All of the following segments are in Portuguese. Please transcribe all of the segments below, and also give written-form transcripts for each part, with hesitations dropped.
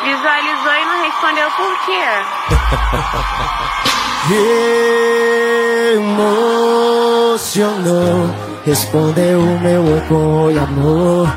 Visualizou e não respondeu por quê? Emocionou, respondeu o meu oi amor.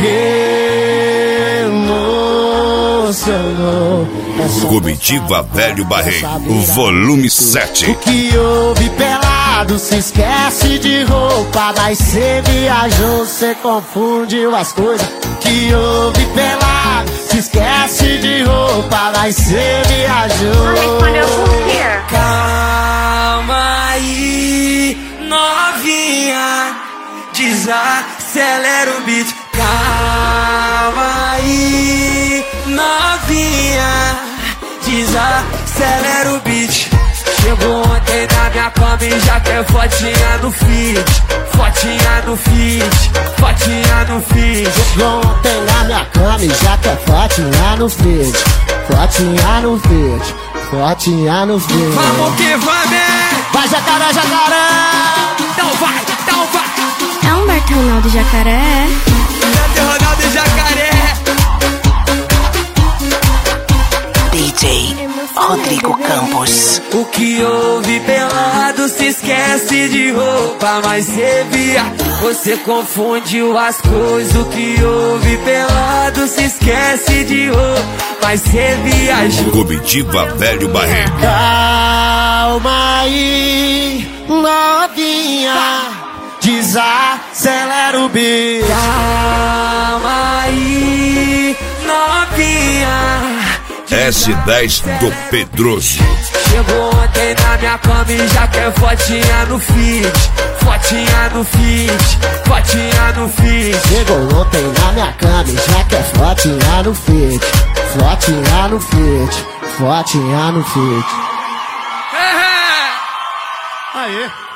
Emocionou. Comitiva Velho Barreiro, volume 7. O que houve pelado, se esquece de roupa, mas cê viajou, cê confundiu as coisas. O que houve pelado, se esquece de roupa, mas cê viajou. Não respondeu por quê? Calma aí, novinha, desacelera o beat. Calma aí, novinha, desacelera o beat. Chegou ontem na minha cama e já quer fotinha no feed. Fotinha no feed, fotinha no feed. Chegou ontem na minha cama e já quer fotinha no feed. Fotinha no feed, fotinha no feed. Vamos que vamos! Vai jacaré, jacaré! Então vai, então vai! É Humberto Ronaldo Jacaré? Humberto Ronaldo Jacaré! DJ Rodrigo Campos. O que houve pelado, se esquece de roupa, mas cê via, você confundiu as coisas. O que houve pelado, se esquece de roupa, mas cê viajou. Comitiva Velho Barreiro. Calma aí, novinha, desacelera o beat. Calma aí, novinha, S10 do Pedroso. chegou ontem na minha cama e já quer fotinha no feed. Fotinha no feed, fotinha no feed. Chegou ontem na minha cama e já quer fotinha no feed. Fotinha no feed, fotinha no feed. Aê!